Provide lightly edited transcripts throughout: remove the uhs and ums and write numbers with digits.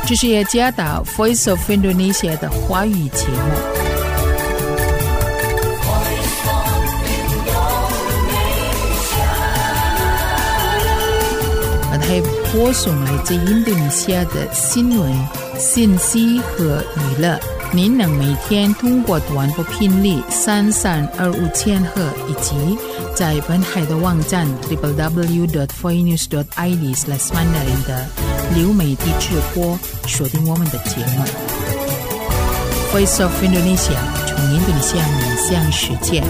这是雅加达 Voice of Indonesia 的华语节目。还播送来自印度尼西亚的新闻、信息和娱乐。您能每天通过短波频率3325千赫以及在本海的网站 www.voinews.id/mandarin 的流媒体直播锁定我们的节目。Voice of Indonesia 从印度尼西亚面向世界。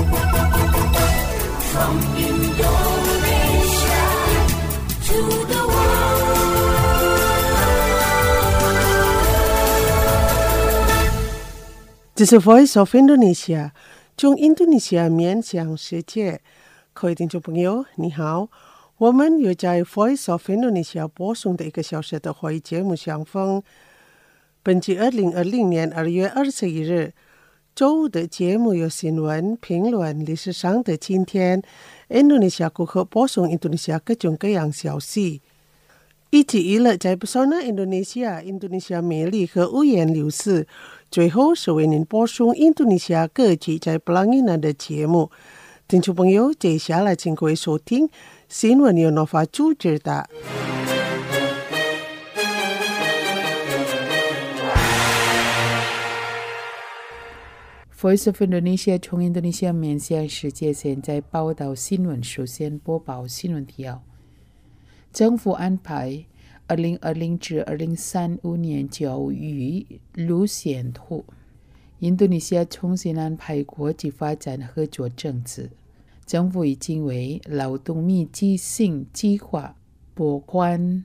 这是 Voice of Indonesia 从印度尼西亚面向世界。各位听众朋友你好，我们又在 Voice of Indonesia 播送的1个小时的华语节目相逢。本期2020年2月21日周五的节目有新闻、评论、历史上的今天，印度尼西亚顾客播送印度尼西亚各种各样消息。一直以来在pesona印度尼西亚美丽和五颜六色，最后是为您播送印度尼西亚各地在Pelanginan的节目。听众朋友，接下来请各位收听新闻由Nova主持的。 Voice of Indonesia 从印度尼西亚面向世界，现在报道新闻。首先播报新闻提要：政府安排2020至2035年教育路线图。印度尼西亚重新安排国际发展合作政策。政府已经为劳动密集性计划拨款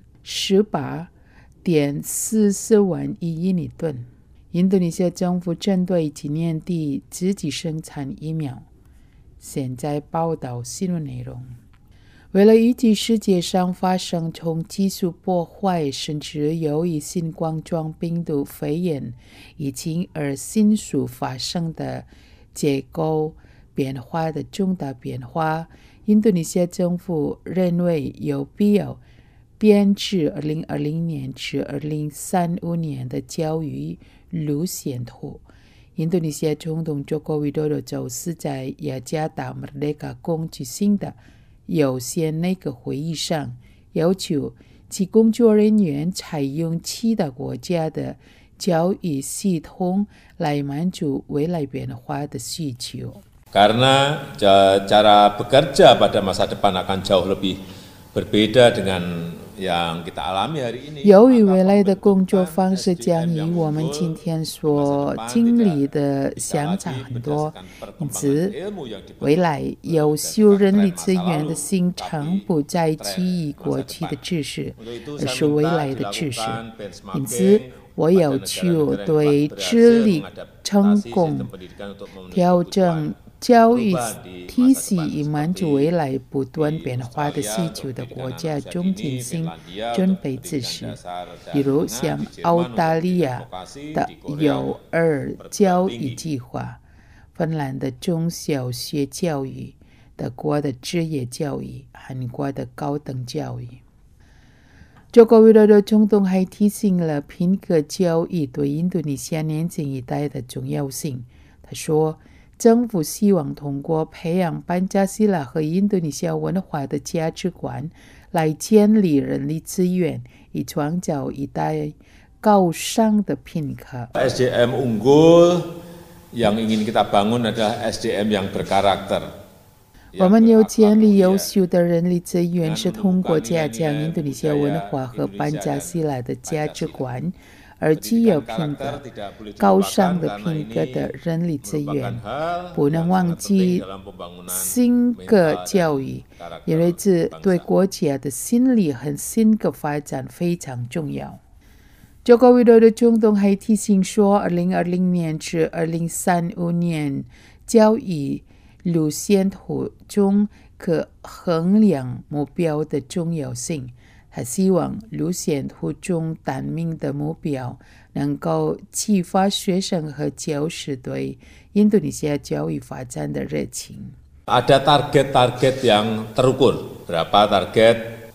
18.44万亿印尼盾。印度尼西亚政府针对今年底自己生产疫苗。现在报道新闻内容。为了预计世界上发生从技术破坏甚至由于新冠状病毒肺炎疫情而迅速发生的结构变化的重大变化，印度尼西亚政府认为有必要编制2020年至2035年的教育路线图。印度尼西亚总统Joko Widodo周四在雅加达Merdeka宫举行的有限内阁会议上，要求其工作人员采用其他国家的教育系统来满足未来变化的需求。 Karena cara bekerja pada masa depan akan jauh lebih berbeda dengan yang kita alami hari ini. 由于未来的工作方式将与我们今天所经历的相差很多，因此未来优秀人力资源的形成不再基于过去的知识，而是未来的知识。因此我要求对致力成功调整教育体系以满足未来不断变化的需求的国家中进行准备措施，比如像澳大利亚的幼儿教育计划、芬兰的中小学教育、德国的职业教育、韩国的高等教育。Joko Widodo 总统还提醒了品格教育对印度尼西亚年轻一代的重要性。他说，政府希望通过培养班加西拉和印度尼西亚文化的价值观来建立人力资源，以创造一代高尚的品格。 SDM unggul yang ingin kita bangun adalah SDM yang berkarakter。 我们要建立优秀的人力资源，是通过加强印度尼西亚文化和班加西拉的价值观，而具有品格、高尚的品格的人力资源。不能忘记性格教育，因为这对国家的心理和性格发展非常重要。Joko Widodo 总统还提醒说，2020年至2035年教育路线图中可衡量目标的重要性。他希望路线图中单明的目标能够激发学生和教师对印度尼西亚教育发展的热情。 Ada target-target yang terukur. Berapa target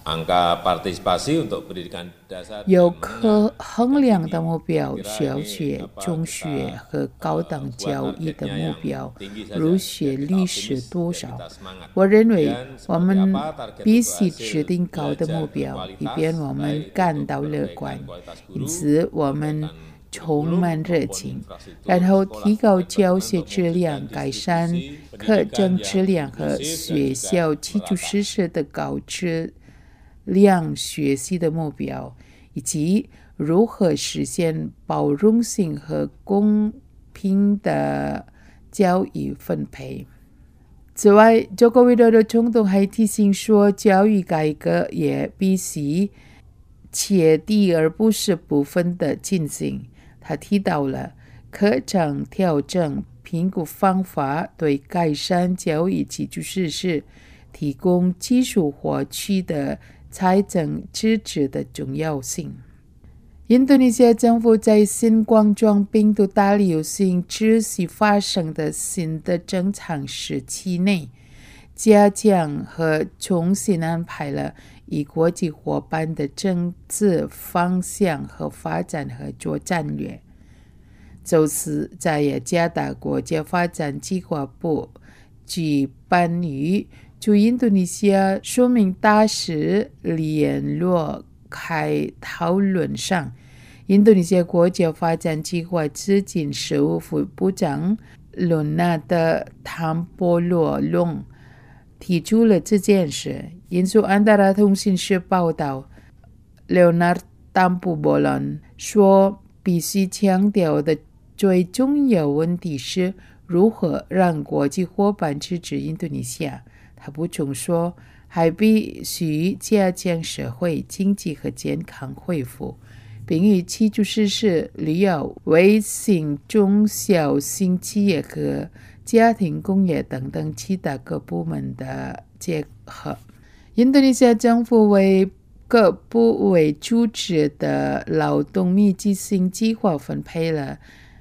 有可衡量的目标，小学、中学和高等教育的目标，如学历史多少。我认为我们必须制定高的目标，以便我们感到乐观，因此我们充满热情，然后提高教学质量，改善课程质量和学校基础设施的高质量学习的目标，以及如何实现包容性和公平的教育分配。此外，Joko Widodo总统还提醒说，教育改革也必须彻底而不是部分的进行。他提到了课程调整、评估方法对改善教育基础设施提供技术获取的财政支持的重要性。印度尼西亚政府在新冠状病毒大流行持续发生的新的正常时期内，加强和重新安排了与国际伙伴的政治方向和发展合作战略。周四，在雅加达国家发展计划部举办于驻印度尼西亚说明大使联络开讨论上，印度尼西亚国家发展计划资金事务副部长伦纳德·汤波罗隆提出了这件事。引述安达拉通讯社报道， Leonard Tampu-Bolon 说，必须强调的最重要问题是如何让国际伙伴支持印度尼西亚。他补充说，还必须加强社会、经济和健康恢复，并与基础设施、旅游、卫星、中小型企业和家庭工业等等其他各部门的结合。印度尼西亚政府为各部委组织的劳动密集型计划分配了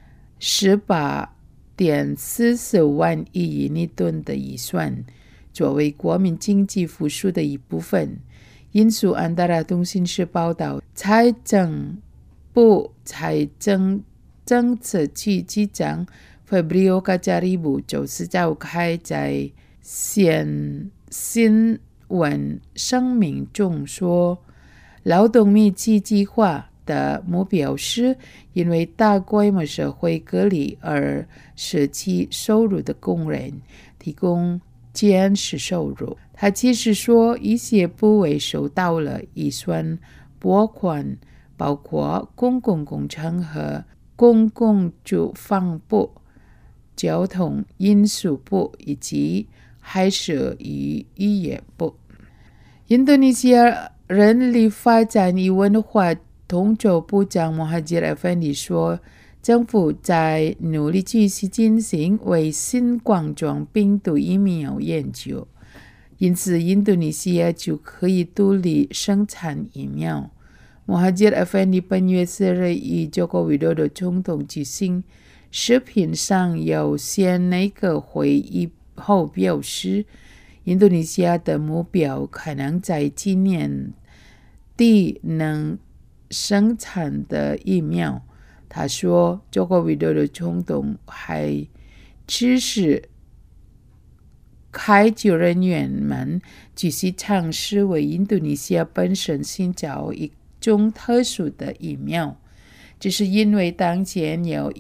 18.44万亿印尼盾的预算，作为国民经济复苏的一部分。引述安达拉通讯社报道，财政部财政政策局局长 Febrio Kacaribu 周四召开在线新闻声明中说，劳动密集计划的目标是因为大规模社会隔离而失去收入的工人提供坚实收入。他解释说，一些部委收到了预算拨款，包括公共工程和公共住房部、交通运输部以及海事与渔业部。印度尼西亚人力发展与文化统筹部长穆哈吉尔·芬迪说，政府在努力继续进行为新冠状病毒疫苗研究，因此印度尼西亚就可以独立生产疫苗。穆哈吉尔·芬迪本月4日与Joko Widodo总统举行视频上有线内阁会议后表示，印度尼西亚的目标可能在今年底能生产的疫苗。他说，Joko Widodo总统还指示开救人员们继续尝试为印度尼西亚本身寻找一种特殊的疫苗，这是因为当前有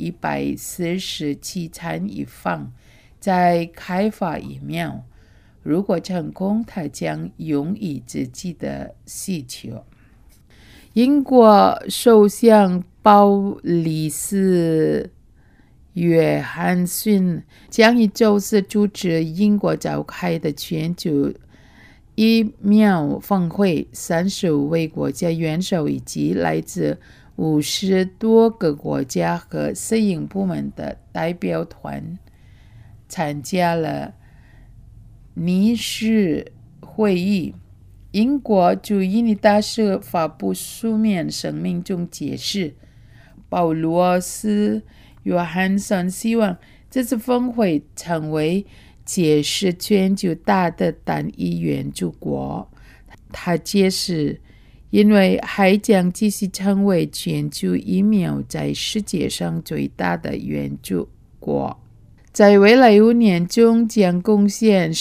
147参与方在开发疫苗，如果成功，他将用于自己的需求。英国首相鲍里斯·约翰逊将于周四主持英国召开的全球疫苗峰会，35位国家元首以及来自50多个国家和私营部门的代表团参加了拟事会议。英国驻印尼大使发布书面声明中解释，保罗斯·约翰逊希望这次峰会成为解释全球大的单一援助国。 他解释，因为还将继续成为全球疫苗在世界上最大的援助国，在未来5年中将贡献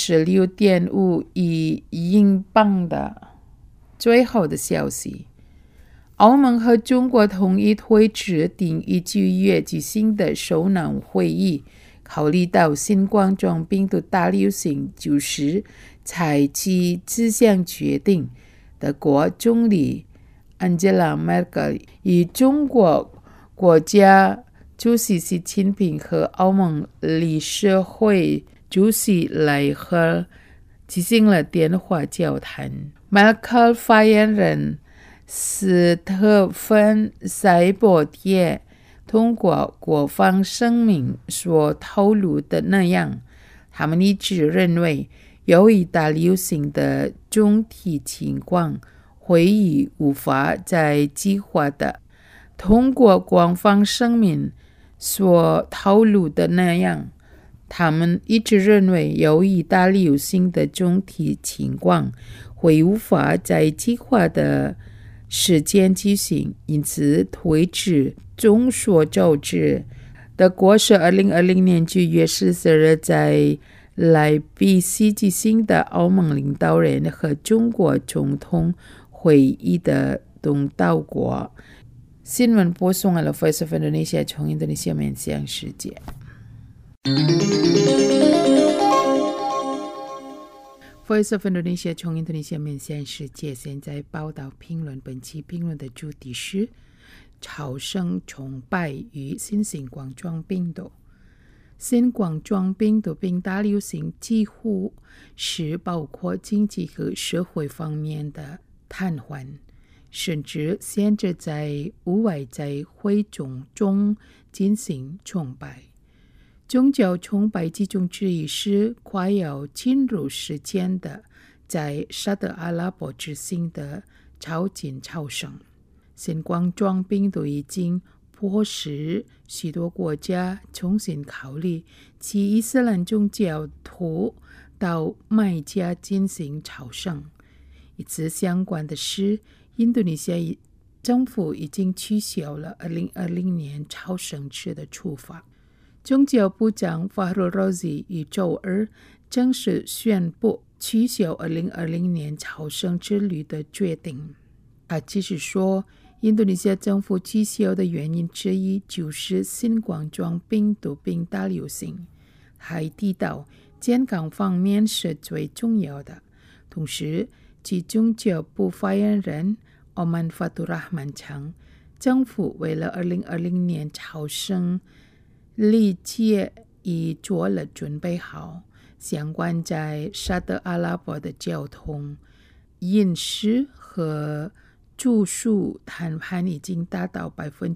16.5 亿英镑的。最后的消息，欧盟和中国同意推迟定于9月举行的首脑会议，考虑到新冠状病毒大流行时采取这项决定。德国总理 Angela Merkel 与中国国家主席习近平和欧盟理事会主席莱赫进行了电话交谈。Merkel 发言人斯特芬塞伯特通过国防声明所透露的那样，他们一致认为，由于大流行的总体情况，会议无法在计划的通过国防声明所透露的那样，他们一致认为，由于大流行的总体情况，会无法在计划的时间举行，因此推迟。众所周知，德国是2020年9月14日在莱比锡举行的欧盟领导人和中国总统会议的东道国。新闻播送了 Voice of Indonesia 从印度尼西亚面向世界。Voice of Indonesia 从印度尼西亚面向世界，现在报道评论。本期评论的主题是朝圣崇拜与新型冠状病毒。新冠状病毒病大流行几乎是包括经济和社会方面的瘫痪，甚至限制在户外在会中进行崇拜。宗教崇拜其中之一是快要进入时间的在沙特阿拉伯执行的超进朝圣。新冠状病毒已经迫使许多国家重新考虑其伊斯兰宗教徒到麦加进行朝圣。与此相关的是，印度尼西亚政府已经取消了2020年朝圣制的处罚。宗教部长 Fahrul Razi 于周二正式宣布取消2020年朝圣之旅的决定。他继续说，印度尼西亚政府取消的原因之一就是新冠状病毒病大流行。还提到健康方面是最重要的。同时，其宗教部发言人 Oman Fatur Rahman 称，政府为了2020年朝圣历届已做了准备好，相关在沙特阿拉伯的交通、饮食和住宿谈判已经达到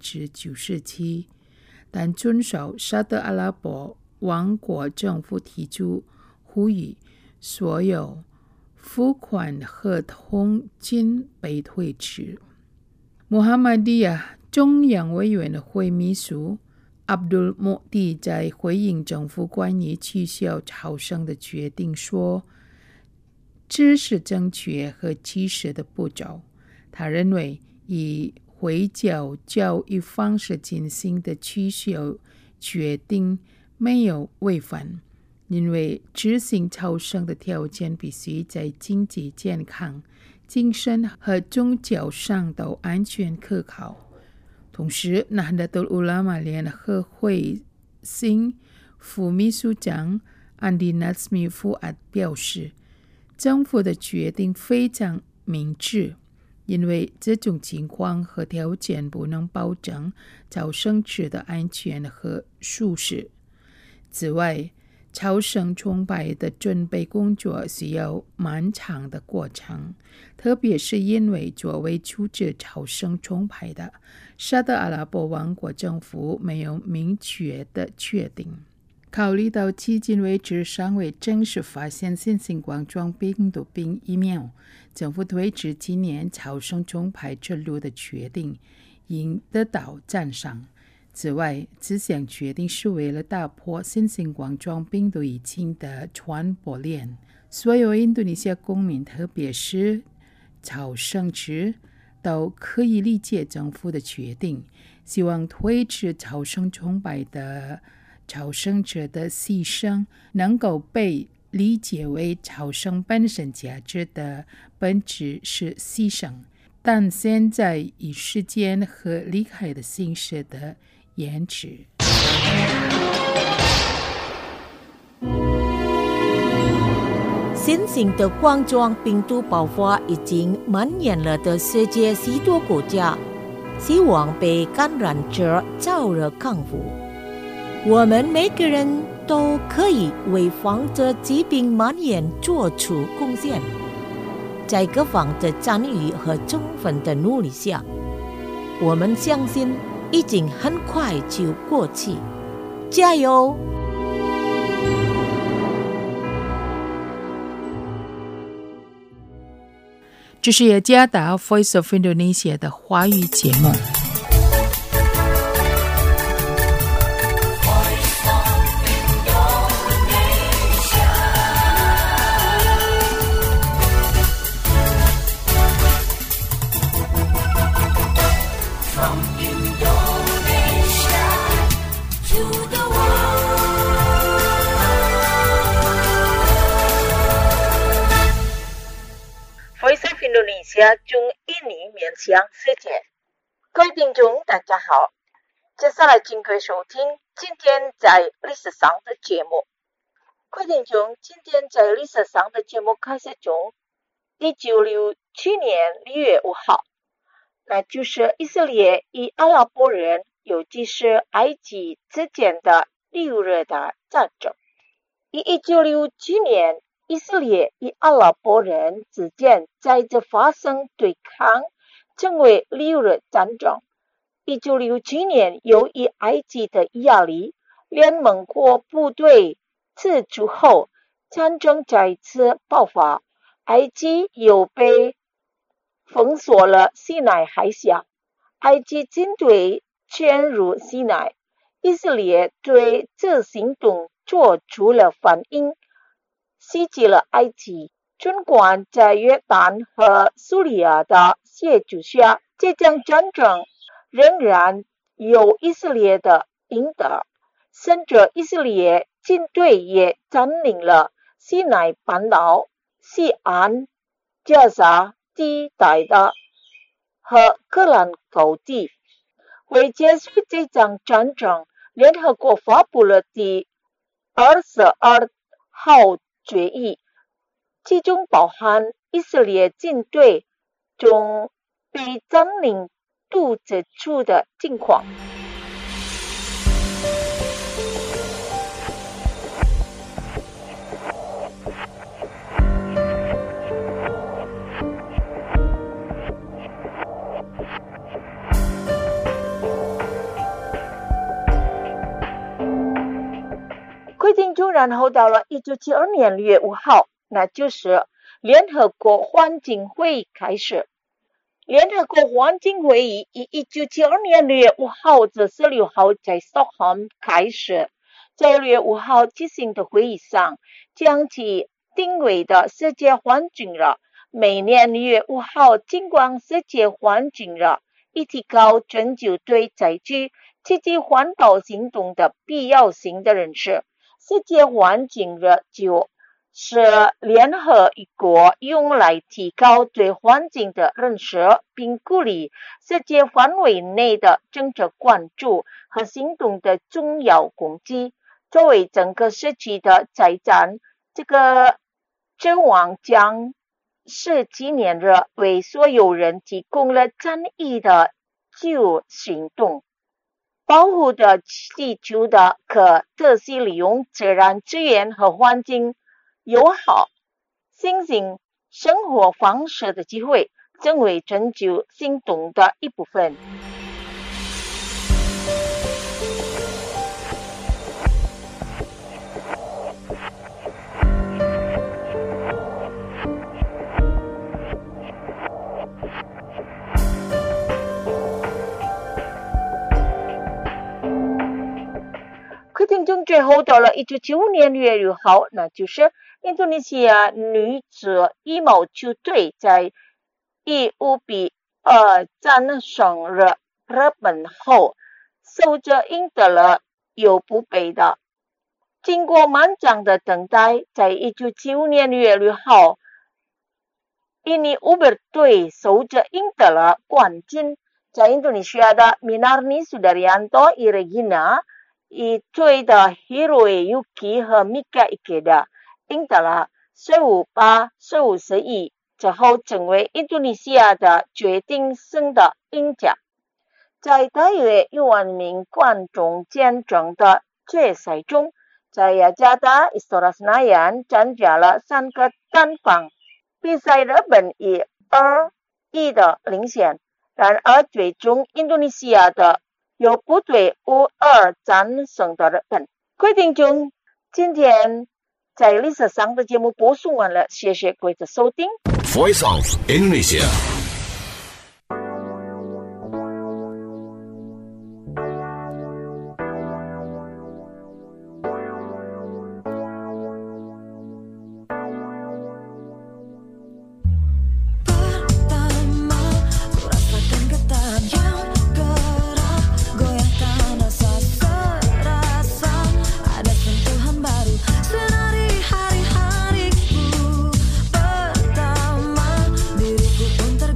97%， 但遵守沙特阿拉伯王国政府提出呼吁所有付款合同金被推迟。穆罕默迪亚中央委员会秘书Abdul Muhdi 在回应政府关于取消朝圣的决定说，这是正确和及时的步骤。他认为以回教教育方式进行的取消决定没有违反，因为执行朝圣的条件必须在经济、健康、精神和宗教上都安全可靠。同时，纳哈德乌拉玛联合会新副秘书长安迪纳斯米夫阿表示，政府的决定非常明智，因为这种情况和条件不能保证朝圣者的安全和舒适。此外，朝圣崇拜的准备工作需要漫长的过程，特别是因为作为组织朝圣崇拜的沙特阿拉伯王国政府没有明确的确定。考虑到迄今为止尚未正式发现新型冠状病毒病疫苗，政府推迟今年朝圣崇拜之路的决定应得到赞赏。此外，这项决定是为了打破新型冠状病毒疫情的传播链。所有印度尼西亚公民，特别是朝圣者都可以理解政府的决定，希望推迟朝圣崇拜的朝圣者的牺牲能够被理解为朝圣本身价值的本质是牺牲，但现在以时间和离开的形式的延迟。 新型的冠状病毒爆发已经蔓延了的世界许多国家，希望被感染者早日康复。我们每个人都可以为防止疾病蔓延做出贡献。在各方的参与和充分的努力下，我们相信已经很快就过去。加油！ 这是雅加达 Voice of Indonesia 的华语节目。 Voice of Indonesia 中印尼面向世界，各位听众大家好，接下来请各位收听今天在历史上的节目。各位听众，今天在历史上的节目开始中，1967年6月5号，那就是以色列与阿拉伯人，尤其是埃及之间的6日的战争。以1967年以色列与阿拉伯人之间在这发生对抗，成为6日战争。1967年，由于埃及的压力，联盟国部队撤出后，战争再次爆发，埃及又被封锁了西奈海峡，埃及军队潜入西奈，以色列对这行动做出了反应，袭击了埃及。尽管在约旦和叙利亚的协助下，这场战争仍然由以色列的赢得，甚至以色列军队也占领了西奈半岛西岸加沙地带的和戈兰高地。为结束这场战争，联合国发布了第22号决议，其中包含以色列军队中被占领杜指出的情况。规定中，然后到了1972年6月5号，那就是联合国环境会议开始。联合国环境会议于1972年6月5号至16号在Stockholm开始。在6月5号举行的会议上，将其定为的世界环境日。每年6月5号，尽管世界环境日以提高全球对采取积极环保行动的必要性的认识，世界环境日就是联合国用来提高对环境的认识，并鼓励世界范围内的政治关注和行动的重要工具。作为整个世纪的财产，这个指望将是纪念日为所有人提供了正义的旧行动，保护的地球的可持续利用自然资源和环境友好新型生活方式的机会，成为全球行动的一部分。听众最后到了1995年6月6号，那就是印度尼西亚女子羽毛球队在 1-5比2战胜了日本后，守着赢得了又不背的。经过漫长的等待，在1975年6月6号，印尼Uber队守着赢得了冠军。在印度尼西亚的 Minarni Sudaryanto、Regina 一队的 Hiroe Yuki 和 Mika Ikeda 赢得了15-8、15-11，之后成为印度尼西亚的决定性的赢家。在大约1万名观众见证的决赛中，在雅加达 Istora Senayan 参加了3个单方比赛，日本以2-1的领先。然而最终印度尼西亚的有部队5-2战胜的日本。各位听众，今天在历史上的节目播送完了，谢谢各位的收听。 Voice of Indonesia。 Diriku pun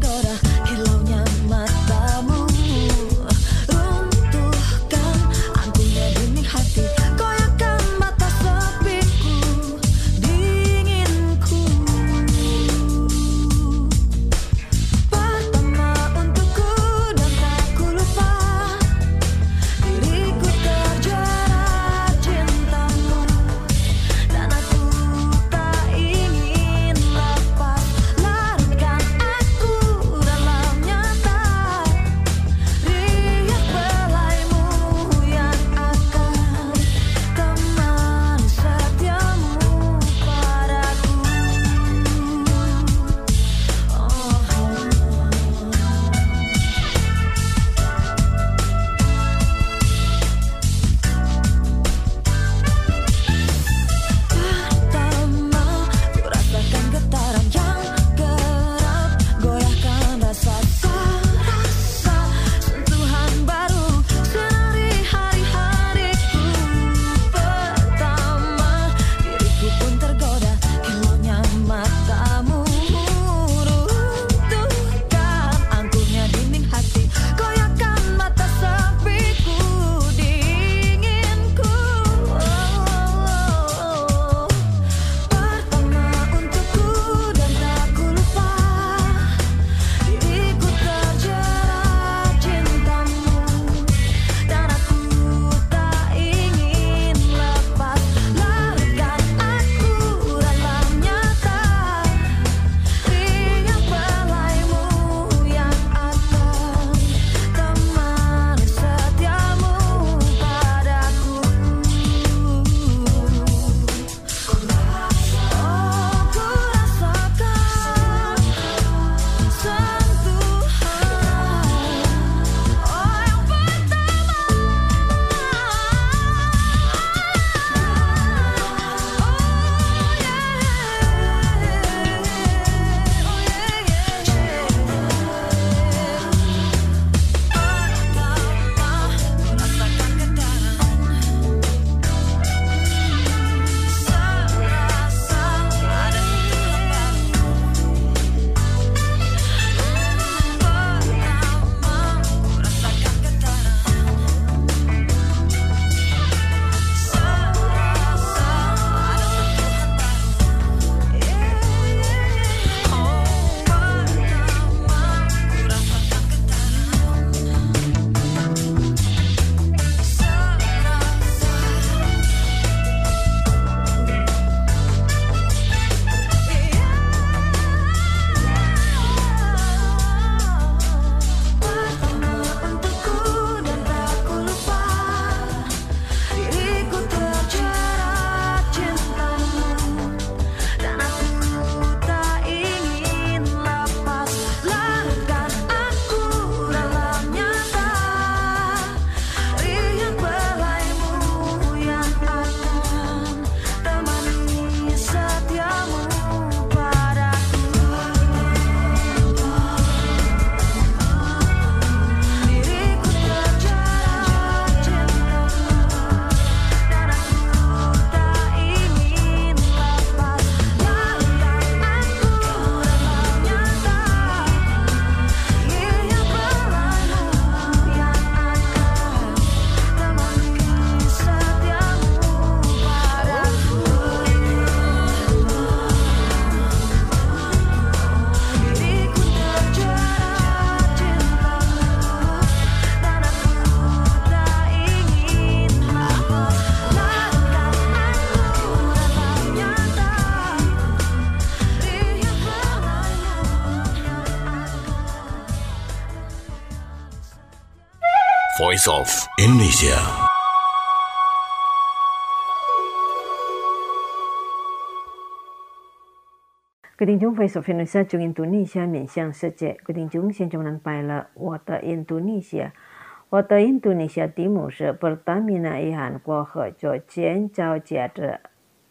Voice of Indonesia. Quý tín chúng Voice of Indonesia 从 Indonesia 面向世界。quý tín chúng现在们拜了我的 Indonesia。我的 Indonesia 题目是 Pertamina 与韩国合作建造价值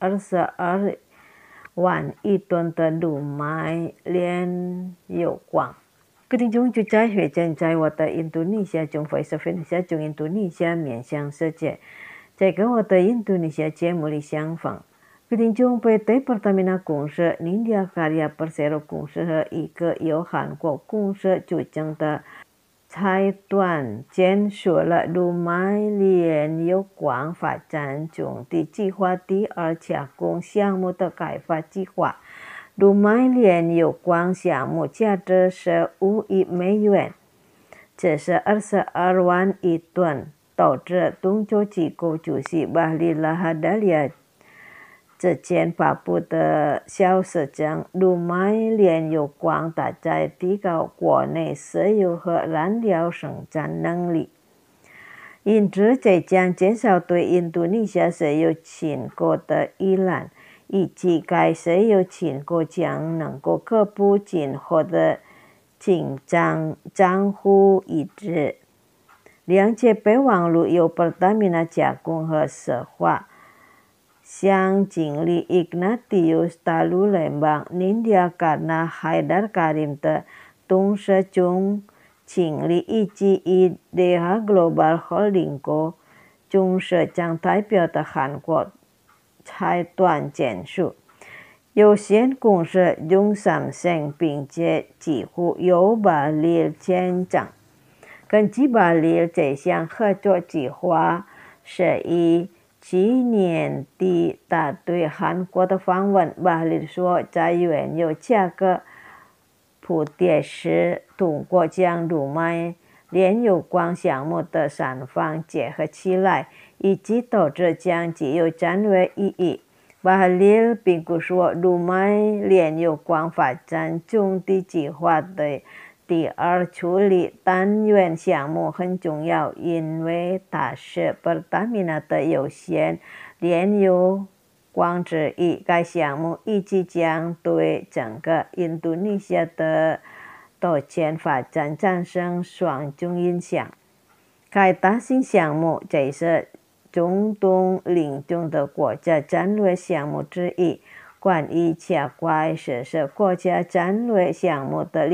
22万亿吨的鲁麦炼油矿。quý tín chúng就在学正在我的 Indonesia 从 Voice of Indonesia 从 Indonesia 面向世界。在跟我的 Indonesia 节目里相逢。quý tín chúng PT Pertamina 公司 Nindya Karya Persero 公司和一个由韩国公司组成的财团签署了鲁麦炼油矿发展中的计划第二加工项目的开发计划。鲁麦炼油矿项目价值是5亿美元，这是22万亿吨。导致东洲机构主席巴里拉哈达利亚之前发布的消息称，鲁麦炼油矿旨在提高国内石油和燃料生产能力，因此这将减少对印度尼西亚石油进口的依赖，以及该石油进口将能够克服今后的紧张账户一致。两节备忘录由 Pertamina 加工和石化向经理 Ignatius Talu Lembang Nindya Karna Haidar Karim 的董事总经理以及 IDEA Global Holding Co 董事长代表的韩国财团签署。有限公司用Samsung并且几乎由巴里签证。跟基巴里这项合作计划是以今年底他对韩国的访问。巴里说，在原油价格普跌时，通过将鲁麦炼油矿项目的三方结合起来，以及投资将具有战略意义。巴里并不说鲁麦炼油矿发展中的计划的第二处理单元项目很重要，因为它是 Pertamina 的有限炼油矿之一。该项目预计将对整个印度尼西亚的多圈发展产生双重影响。该大型项目这是中东邻近的国家战略项目之一。关于加快实施国家战略项目的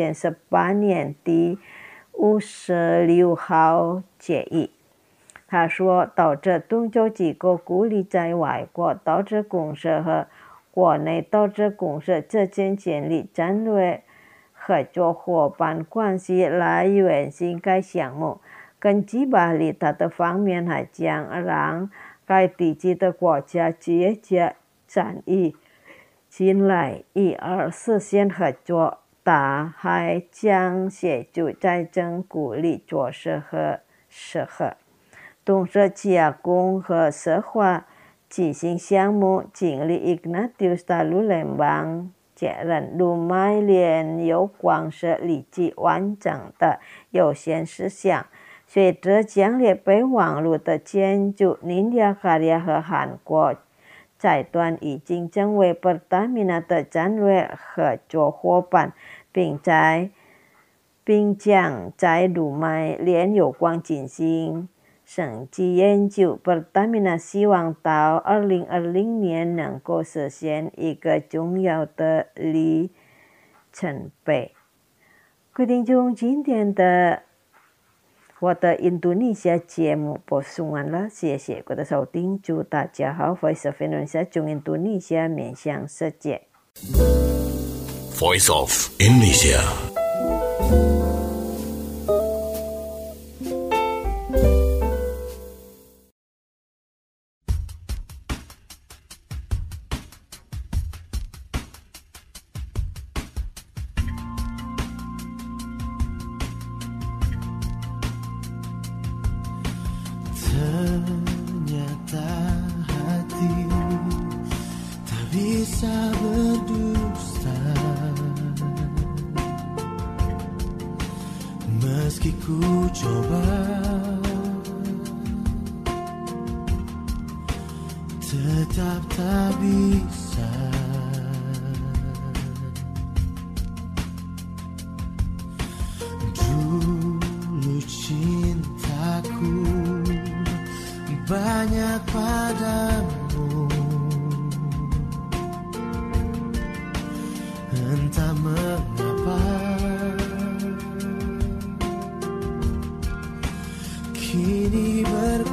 2018年第56号决议。他说，投资东洲机构鼓励在外国投资公司和国内投资公司之间建立战略合作伙伴关系来完成该项目。根据巴里，他的方面还将让该地区的国家企业家参与进来，以而实现合作。他还将协助财政鼓励做事和适合同时加工和石化执行项目经理 Ignatius Talu Lembang确认，鲁麦炼油矿是立即完整的优先事项。随着将列备忘录的签署，Nindya Karya和韩国财团已经成为 Pertamina 的战略合作伙伴，并将在鲁麦炼油矿进行升级研究。Pertamina 希望到2020年能够实现一个重要的里程碑。各位听众，今天的我的印度尼西亚节目播送完了，谢谢各位的收听，祝大家好。Voice of Indonesia 从印度尼西亚面向世界。 Voice of Indonesia。 Ternyata hati tak bisa berdusta, meski ku coba tetap tak bisa. Dulu cintaku banyak padamu, entah mengapa kini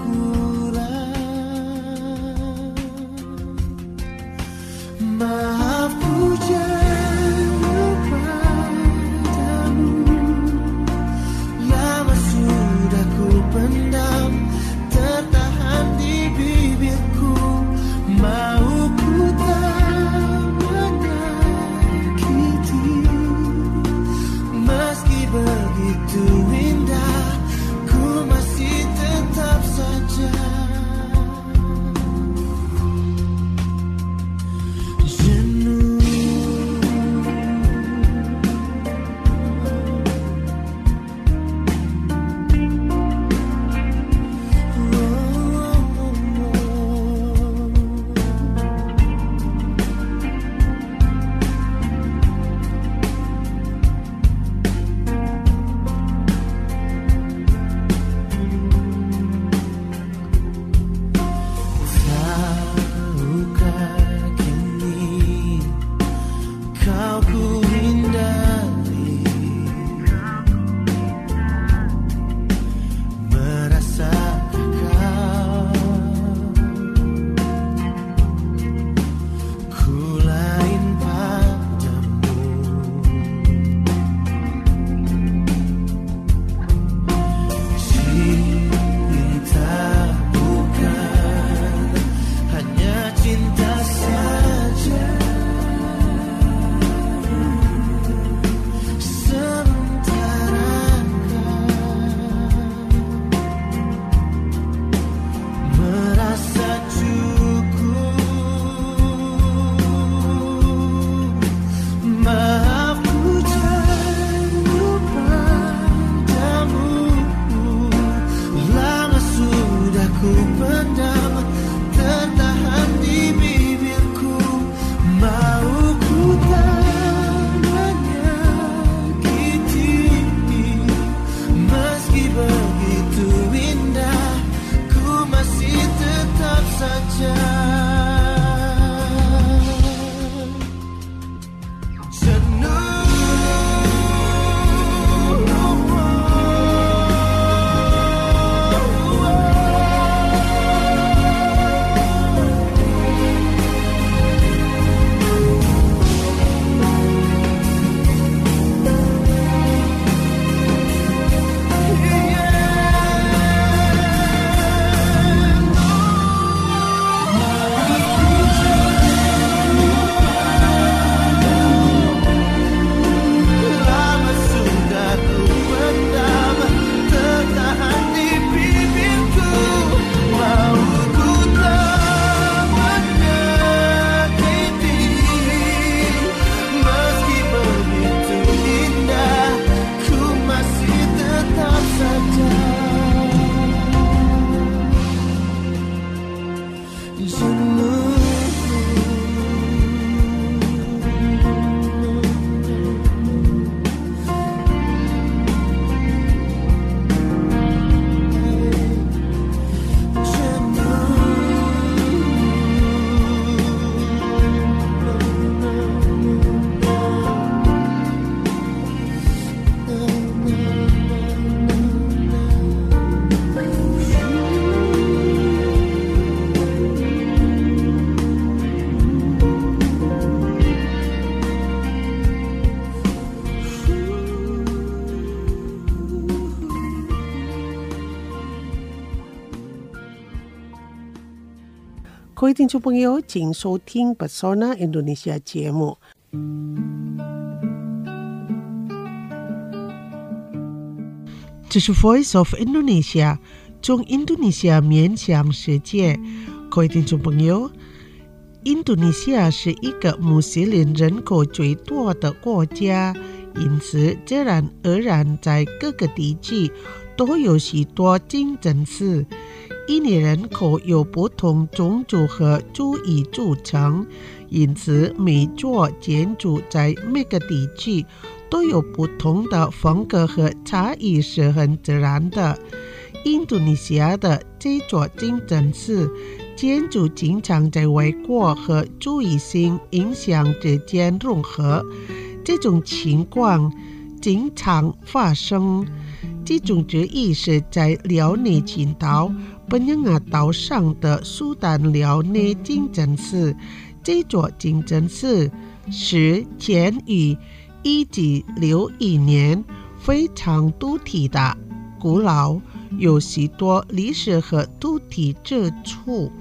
berkurang. Maaf ku jauh padamu, lama sudah ku pendam, tertahan di bibirku. Mau ku tak menyakiti, meski begitu indah, ku masih tetap saja jenuh. Tahukah kini kau ku hindari, merasakah kau ku lain padamu. Cinta bukan hanya cinta saja, sementara merasa cukup. Maaf ku jauh padamu, lama sudah ku pendam, tertahan di bibirku. Mau ku tak menyakiti, meski begitu indah, ku masih tetap saja lama sudah ku pendam, tertahan di bibirku. Mau ku tak menyakiti, meski begitu indah, ku masih tetap saja jenuh. 各位听众朋友，请收听 Pesona Indonesia 节目。这是 Voice of Indonesia， 中印度尼西亚面向世界。各位听众朋友，印度尼西亚是一个穆斯林人口最多的国家，因此自然而然在各个地区都有许多清真寺。 印尼人口由不同种族和族裔组成，因此每座建筑在每个地区都有不同的风格和差异是很自然的。印度尼西亚的这座清真寺建筑经常在外国和族裔性影响之间融合，这种情况经常发生。其中之一是在辽宁群岛本雅亚岛上的苏丹辽宁清真寺。这座清真寺是建于1761年，非常独特的古老，有许多历史和独特之处。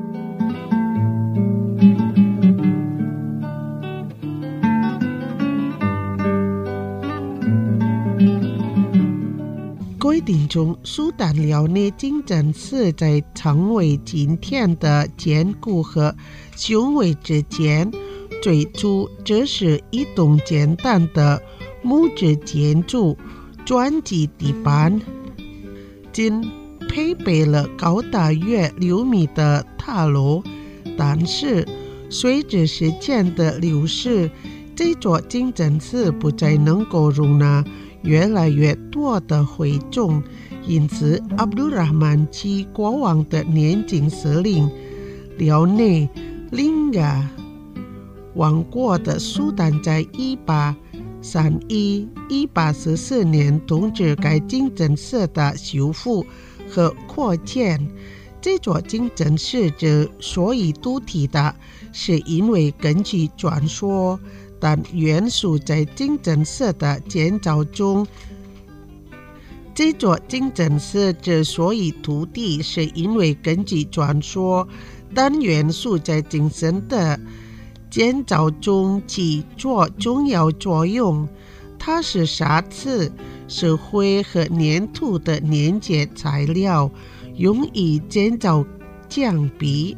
各位听众，苏丹辽宁清真寺在成为今天的坚固和雄伟之前，最初只是一栋简单的木质建筑，砖基地板，仅配备了高大约6米的塔楼。但是随着时间的流逝，这座清真寺不再能够容纳越来越多的会众，因此阿卜杜拉曼其国王的年轻司令辽宁林嘎王国的苏丹在1831、1844年统治该清真寺的修复和扩建。这座清真寺之所以独特的，是因为根据传说，但元素在清真寺的建造中。这座清真寺之所以独特，是因为根据传说，但元素在精神的建造中起着重要作用。它是沙子、石灰和粘土的连接材料，用以建造墙壁。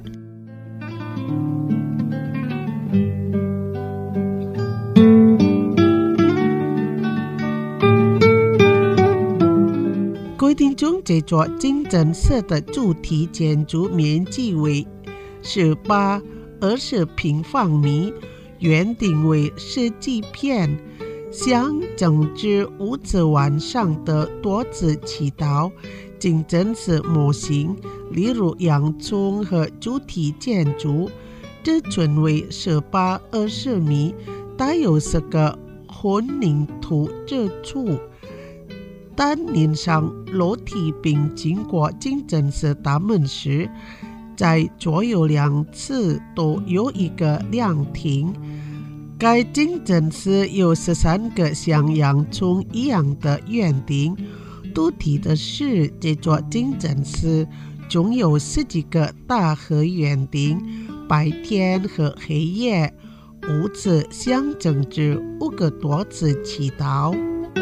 规定中，这座清真寺的主体建筑面积为18-20平方米，圆顶为10几片，象征之屋子晚上的多次祈祷。清真寺模型，例如洋葱和主体建筑，尺寸为18-20米，带有10个混凝土支柱。当您上楼梯并经过清真寺大门时，在左右两侧都有一个凉亭。该清真寺有13个像洋葱一样的圆顶。独特的是，这座清真寺中有10几个大和圆顶，白天和黑夜，屋子象征着5个多次祈祷。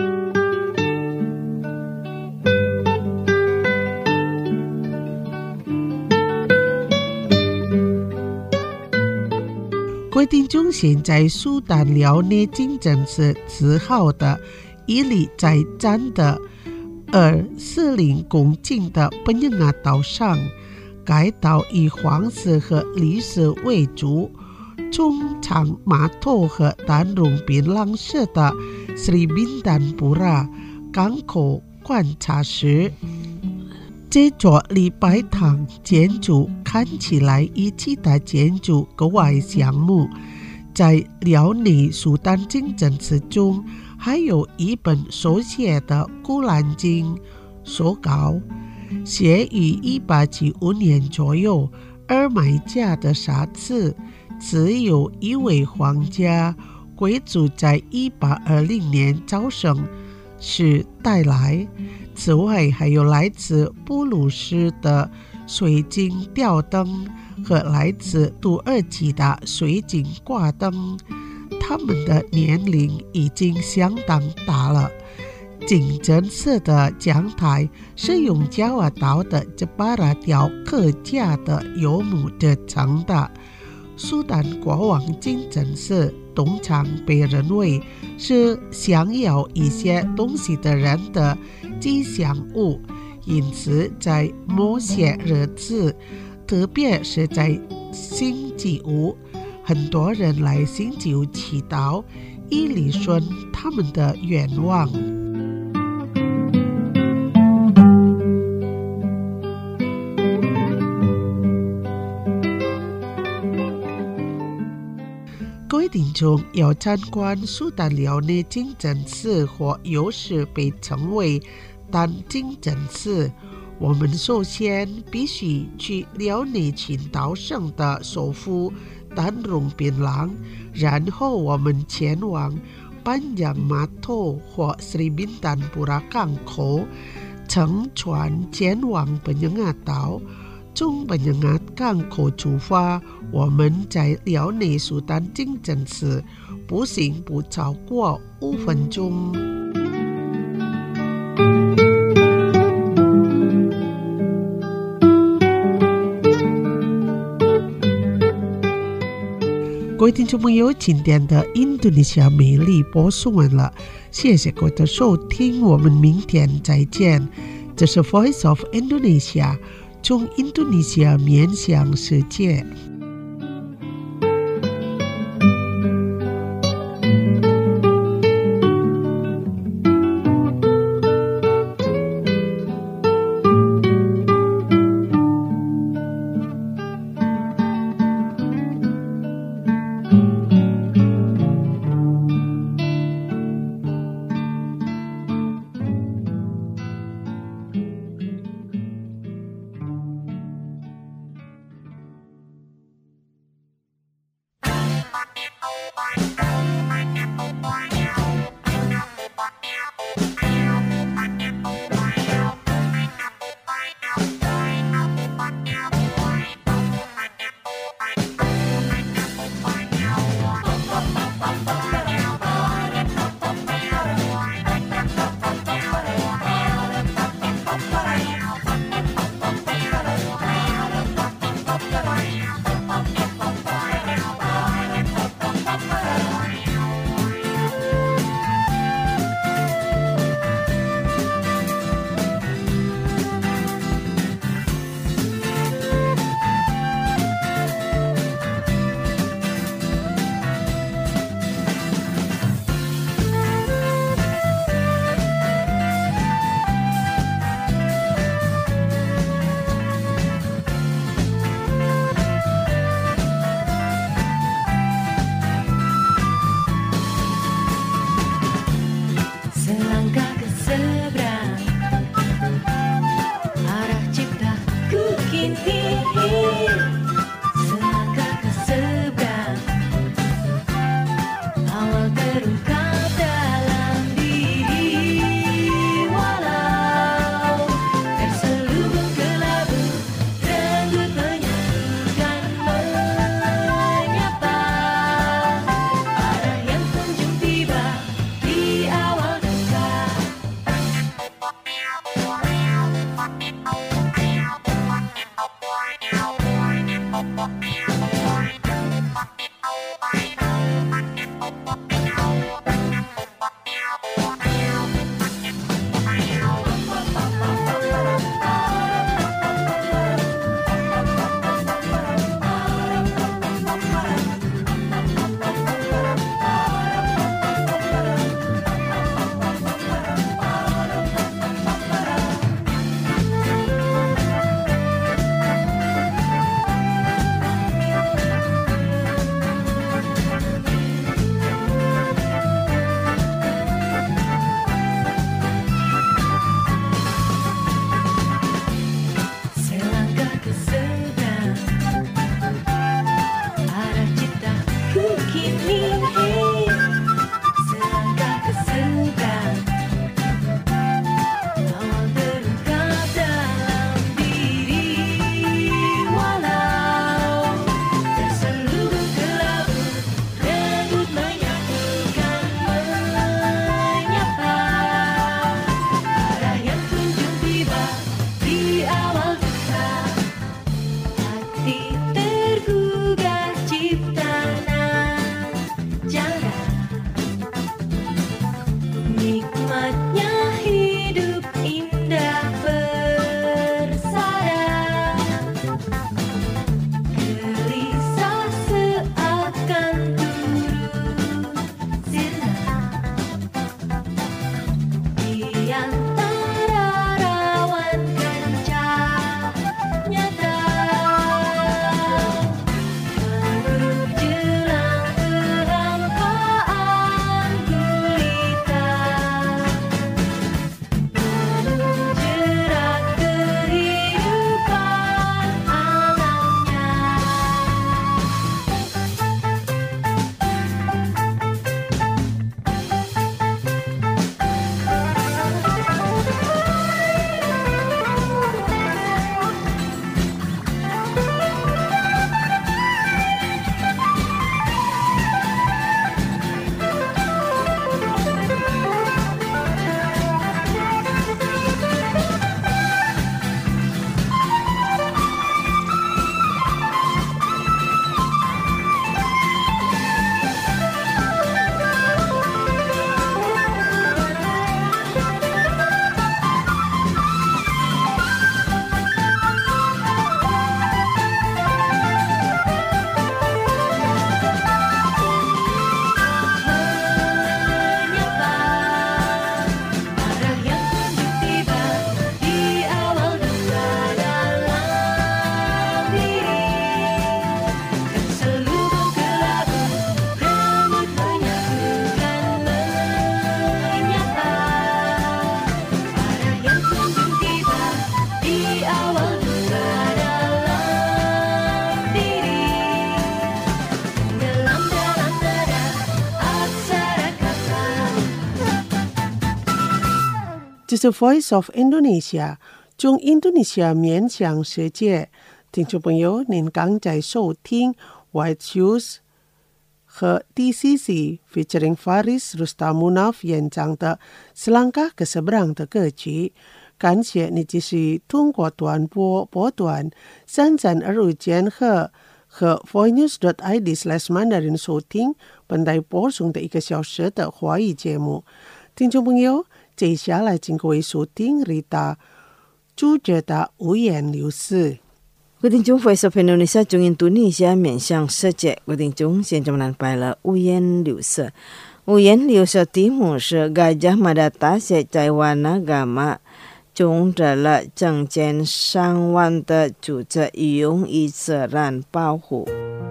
规定中，现在苏丹辽宁清真寺自豪的屹立在占的240公顷的本雅亚岛上。该岛以黄石和砾石为主，充场码头和丹绒槟榔市的Sri Bintang港口观察时，这座礼拜堂建筑看起来与其他建筑格外相似。在辽宁苏丹清真寺中，还有一本手写的《古兰经》手稿，写于1875年左右。而买家的沙子只有一位皇家贵族在1820年早生时带来。此外，还有来自布鲁斯的水晶吊灯和来自土耳其的水晶挂灯，他们的年龄已经相当大了。清真寺的讲台是用加瓦岛的Jepara雕刻家的柚木制成的。苏丹国王清真寺通常被认为是想要一些东西的人的吉祥物， 因此在某些日子，特别是在星期五，很多人来星期五祈祷，以理顺他们的愿望。各位听众要参观苏丹辽内清真寺，或有时被称为丹清真寺。我们首先必须去辽内群岛省的首府丹戎槟榔，然后我们前往班扬码头或Sri Bintang Pura港口，乘船前往本扬亚岛。从本扬亚港口出发，我们在辽内苏丹清真寺步行不超过5分钟。各位听众朋友，今天的印度尼西亚美丽播送完了，谢谢各位的收听，我们明天再见。这是 Voice of Indonesia， 从印度尼西亚面向世界。 这是 Voice of Indonesia 中印度尼西亚面向世界。听众朋友，您刚在收听 White Shoes 和 DCC featuring Faris Rustamunaf 演唱的 Selangkah ke Seberang 的歌曲。感谢你继续通过短波波段3325千赫和 voinews.id/mandarin 收听本台播送的1个小时的华语节目。听众朋友，接下来请各位收听 Rita 主角的五言六事。 各位听众 Voice of Indonesia 中印度尼西亚面向世界，各位听众现在们拜了五言六事。五言六事题目是 Gajah Mada Tasik 在Wanagama 种着了整间上万的住宅用于自然保护。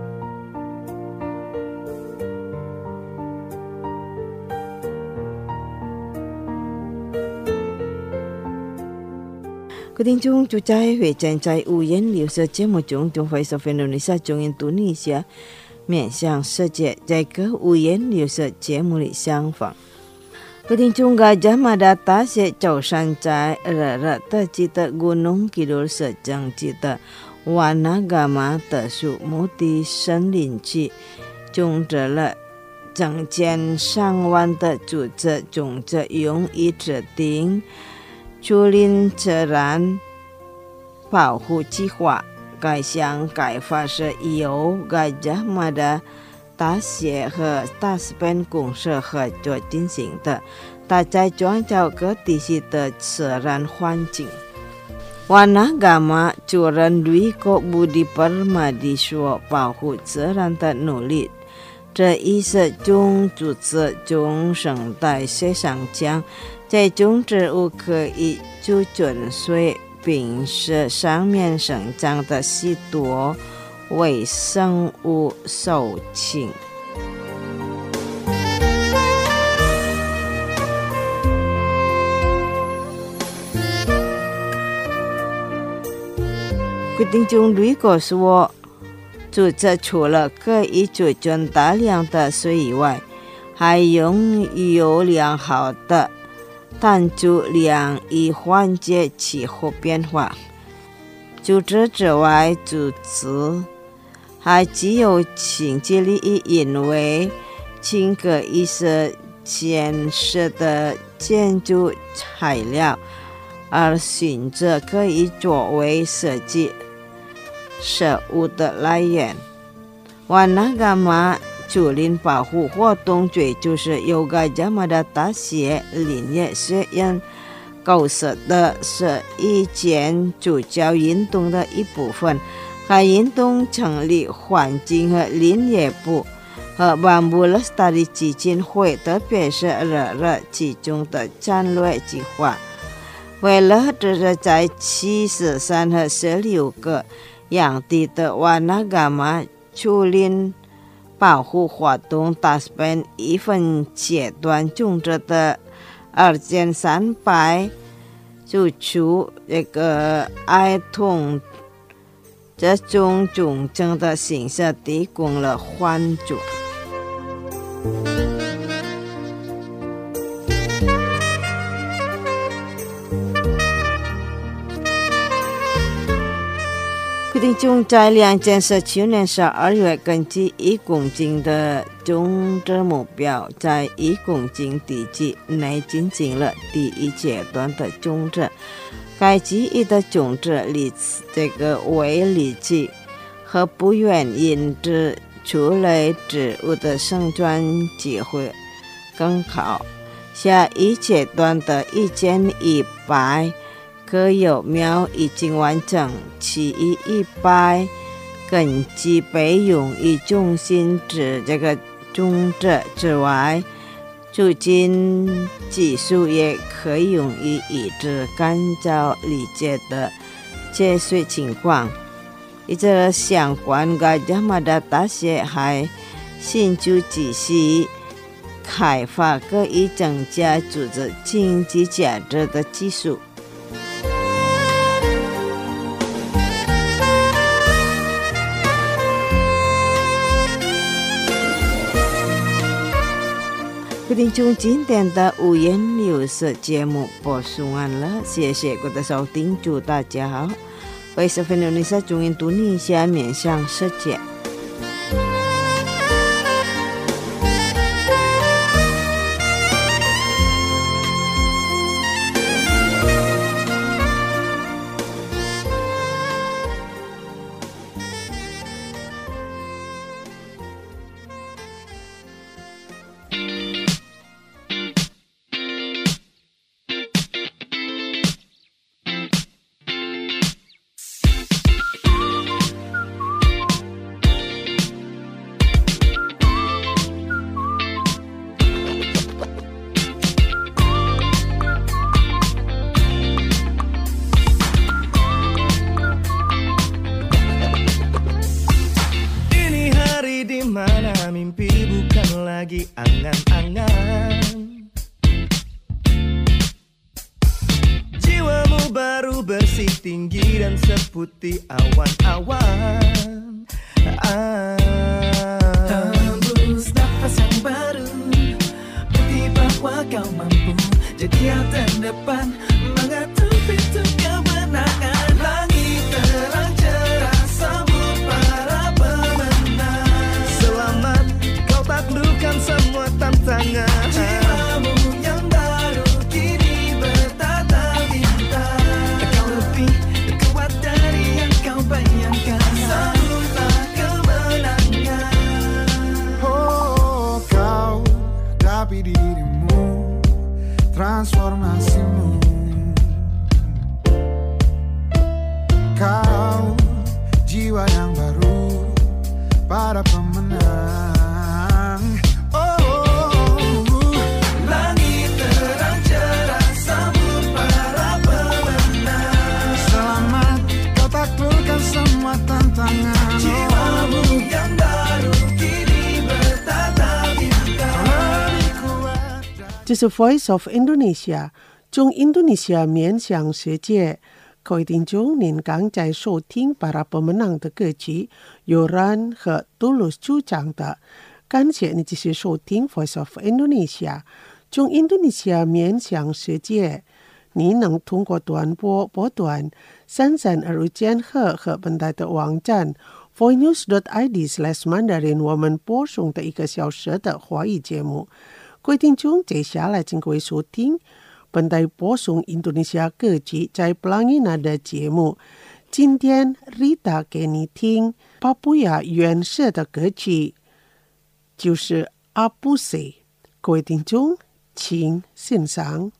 各位听众，就在会在五言六事节目中，中 Voice of Indonesia 中印度尼西亚面向世界，在各五言六事节目里相逢。各位听众， Gajah Mada Tasik 就山在热季的 Gunung Kidul 是整季的 Wanagama 的树木的森林区，种着了整间上万的住宅，种着用于指定竹林自然保护计划。该项改发是由 Gajah Mada 大学和大斯本公社合作进行的，它在创造各地区的自然环境。Wanagama 主人Dwi Ko Budi Permadi说保护自然的努力，这意是种竹子种生态水上强，这种植物可以储存水，并使上面生长的许多微生物受侵。各位听众，如果说竹子除了可以储存大量的水以外，还拥有良好的碳足量以缓解气候变化。除此之外，竹子还具有经济利益，因为轻可以是坚实的建筑材料，而甚至可以作为设计食物的来源。Wanagama 竹林保护活动最就是由 Gajah Mada 大学林业学院构设的，是以前主教运动的一部分。该运动成立环境和林业部和 Bambu Lestari 基金会，特别是热其中的战略计划。为了这在73和16个养地的 Wanagama 竹林保护活动，大斯本一分阶段种植的2300株这个儿童这种种植的形式提供了援助。听众，在2019年12月，根据1公斤的种植目标，在1公斤地区内进行了第一阶段的种植。该区域的种植率为理区和不原因之畜类植物的生存机会更好。下一阶段的1100棵幼苗已经完成，其余100根基被用于中心之这个种植之外，除菌技术也可以用于抑制干燥理解的节水情况。与这相关， Gajah Mada 大学还新就继续开发可以增加组织经济价值的技术。 各位听众，今天的五颜六色节目播送完了，谢谢各位的收听，祝大家好。Voice of Indonesia 中印度尼西亚面向世界。 Mimpi bukan lagi angan-angan. Jiwamu baru bersih tinggi dan seputih awan-awan. Hembus nafas yang baru, bukti bahwa kau mampu jadi yang terdepan, mengatur pintu kemenangan. Langit terang cerah sambut para pemenang. Selamat kau taklukkan semua tantangan. Jiwamu yang baru kini bertatap bintang. Kau lebih kuat dari yang kau bayangkan. Sambutlah kemenangan. Oh, kau hadapi dirimu, transformasimu. Kau jiwa yang baru para pemenang. Oh, langit terang cerah sambut para pemenang. Selamat kau taklukkan semua tantangan. Jiwamu yang baru kini bertatap bintang. 这是 Voice of Indonesia 中印度尼西亚面向世界。各位听众，您刚在收听para pemenang的歌曲，Yoran 和 Tulus 主唱的。感谢你继续收听 Voice of Indonesia 中印度尼西亚面向世界。你能通过短波波段33间赫和本台的网站 voinews.id/mandarin 我们播送的1个小时的华语节目。各位听众，接下来请各位收听本台播送印度尼西亚歌曲在 Pelangi Nada 节目。今天 Rita 给你听巴布亚原色的歌曲，就是阿布塞。各位听众，请欣赏。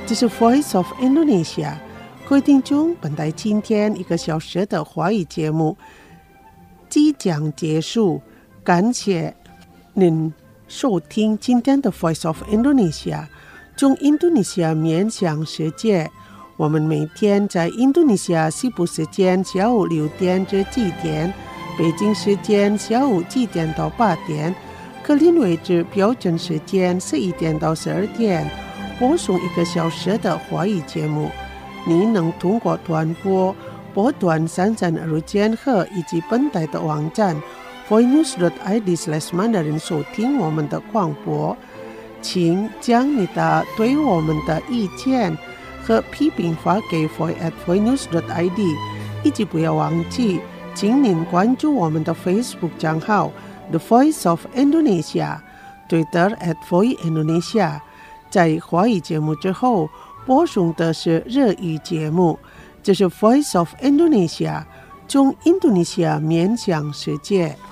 这是 Voice of Indonesia。各位听众，本台今天1个小时的华语节目即将结束，感谢您收听今天的 Voice of Indonesia， 从印度尼西亚面向世界。我们每天在印度尼西亚西部时间下午6点至7点，北京时间下午7点到8点，格林威治标准时间11点到12点，播送1个小时的华语节目。您能通过短波、波段3320千赫以及本台的网站 voinews.id/mandarin 收听我们的广播。请将你的对我们的意见和批评发给 voice@voinews.id， 以及不要忘记，请您关注我们的 Facebook 账号 The Voice of Indonesia， Twitter @voiceindonesia。 在华语节目之后，播送的是日语节目。这是 Voice of Indonesia， 从印度尼西亚面向世界。